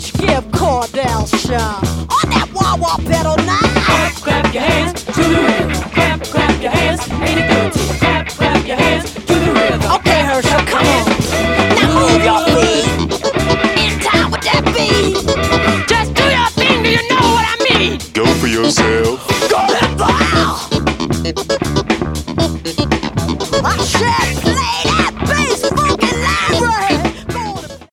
much give Cordell Shaw on that wah-wah pedal now. Clap, clap your hands to the rhythm. Clap, clap your hands, ain't it good to you? Clap, clap your hands to the rhythm. Okay, Herschel, come on. Now move your feet in time with that beat. Just do your thing, do you know what I mean? Go for yourself. Go to the